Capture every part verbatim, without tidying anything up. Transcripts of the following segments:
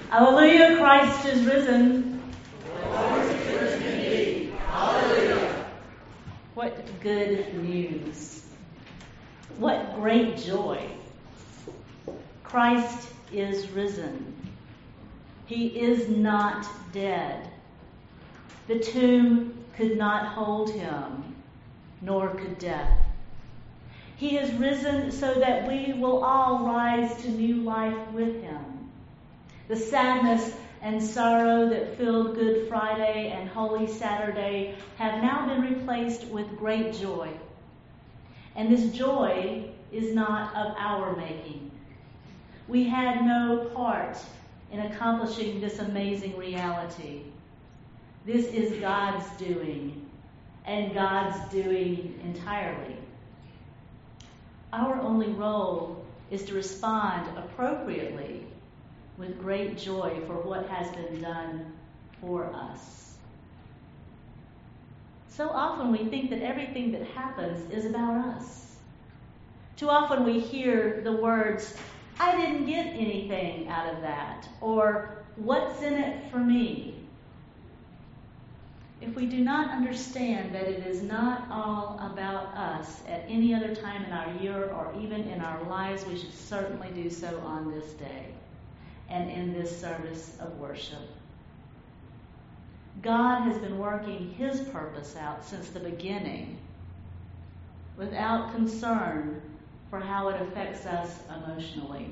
Hallelujah, Christ is risen. Christ is risen indeed. Hallelujah. What good news. What great joy. Christ is risen. He is not dead. The tomb could not hold him, nor could death. He is risen so that we will all rise to new life with him. The sadness and sorrow that filled Good Friday and Holy Saturday have now been replaced with great joy. And this joy is not of our making. We had no part in accomplishing this amazing reality. This is God's doing, and God's doing entirely. Our only role is to respond appropriately with great joy for what has been done for us. So often we think that everything that happens is about us. Too often we hear the words, "I didn't get anything out of that," or "What's in it for me?" If we do not understand that it is not all about us at any other time in our year or even in our lives, we should certainly do so on this day and in this service of worship. God has been working his purpose out since the beginning without concern for how it affects us emotionally.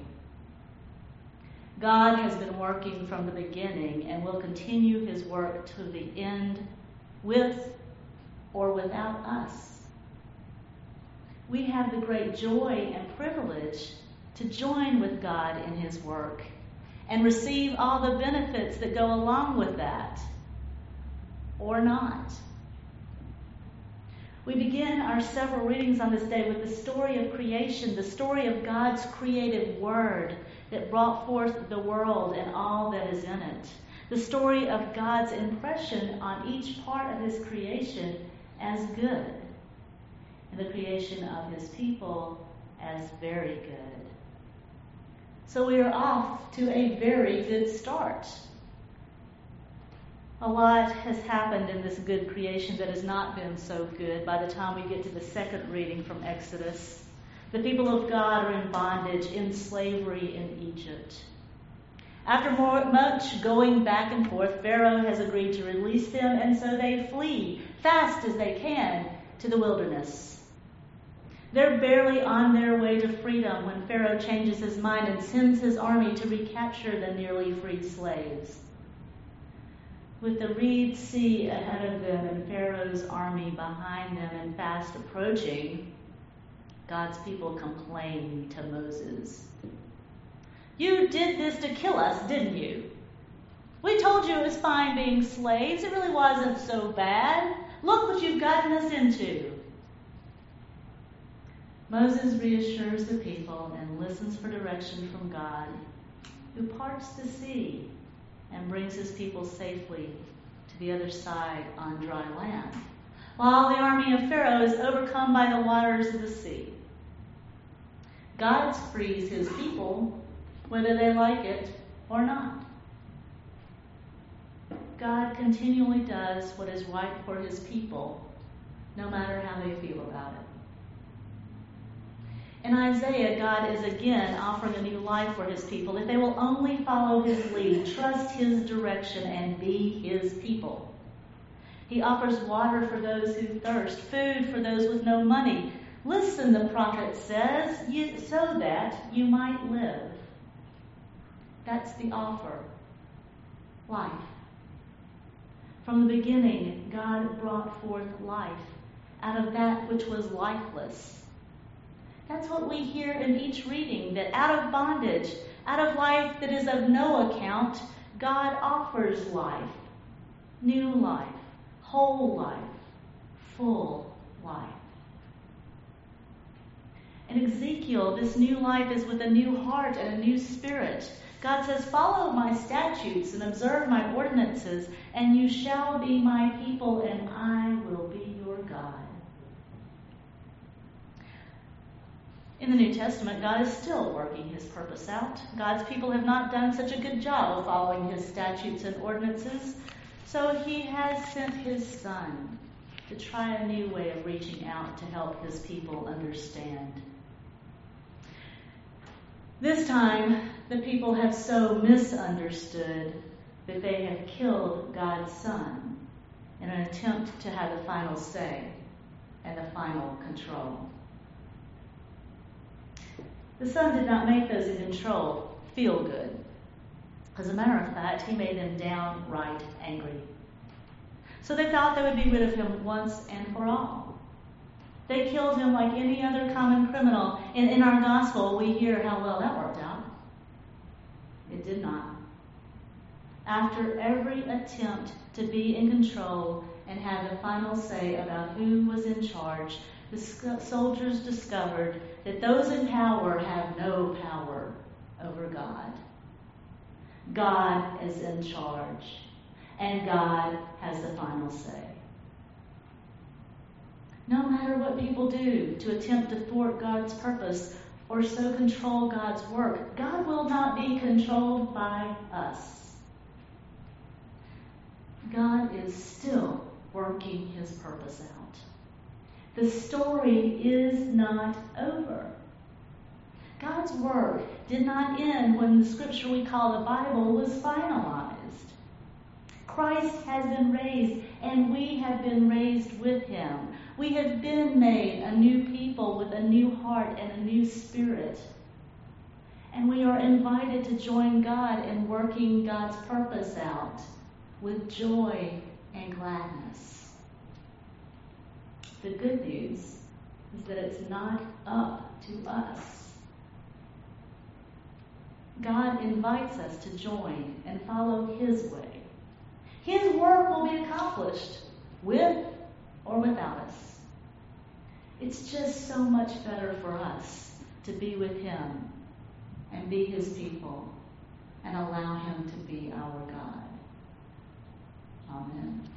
God has been working from the beginning and will continue his work to the end with or without us. We have the great joy and privilege to join with God in his work and receive all the benefits that go along with that, or not. We begin our several readings on this day with the story of creation, the story of God's creative word that brought forth the world and all that is in it. The story of God's impression on each part of his creation as good, and the creation of his people as very good. So we are off to a very good start. A lot has happened in this good creation that has not been so good by the time we get to the second reading from Exodus. The people of God are in bondage, in slavery in Egypt. After more, much going back and forth, Pharaoh has agreed to release them, and so they flee fast as they can to the wilderness. They're barely on their way to freedom when Pharaoh changes his mind and sends his army to recapture the nearly freed slaves. With the Reed Sea ahead of them and Pharaoh's army behind them and fast approaching, God's people complain to Moses. "You did this to kill us, didn't you? We told you it was fine being slaves. It really wasn't so bad. Look what you've gotten us into." Moses reassures the people and listens for direction from God, who parts the sea and brings his people safely to the other side on dry land, while the army of Pharaoh is overcome by the waters of the sea. God frees his people, whether they like it or not. God continually does what is right for his people, no matter how they feel about it. In Isaiah, God is again offering a new life for his people if they will only follow his lead, trust his direction, and be his people. He offers water for those who thirst, food for those with no money. "Listen," the prophet says, you, "so that you might live." That's the offer. Life. From the beginning, God brought forth life out of that which was lifeless. That's what we hear in each reading, that out of bondage, out of life that is of no account, God offers life, new life, whole life, full life. In Ezekiel, this new life is with a new heart and a new spirit. God says, "Follow my statutes and observe my ordinances, and you shall be my people, and I will be your God." In the New Testament, God is still working his purpose out. God's people have not done such a good job of following his statutes and ordinances, so he has sent his Son to try a new way of reaching out to help his people understand. This time, the people have so misunderstood that they have killed God's Son in an attempt to have the final say and the final control. The Son did not make those in control feel good. As a matter of fact, he made them downright angry. So they thought they would be rid of him once and for all. They killed him like any other common criminal. And in our gospel, we hear how well that worked out. It did not. After every attempt to be in control and have the final say about who was in charge, the soldiers discovered that those in power have no power over God. God is in charge, and God has the final say. No matter what people do to attempt to thwart God's purpose or so control God's work, God will not be controlled by us. God is still working his purpose out. The story is not over. God's work did not end when the scripture we call the Bible was finalized. Christ has been raised, and we have been raised with him. We have been made a new people with a new heart and a new spirit. And we are invited to join God in working God's purpose out with joy and gladness. The good news is that it's not up to us. God invites us to join and follow his way. His work will be accomplished with or without us. It's just so much better for us to be with him and be his people and allow him to be our God. Amen.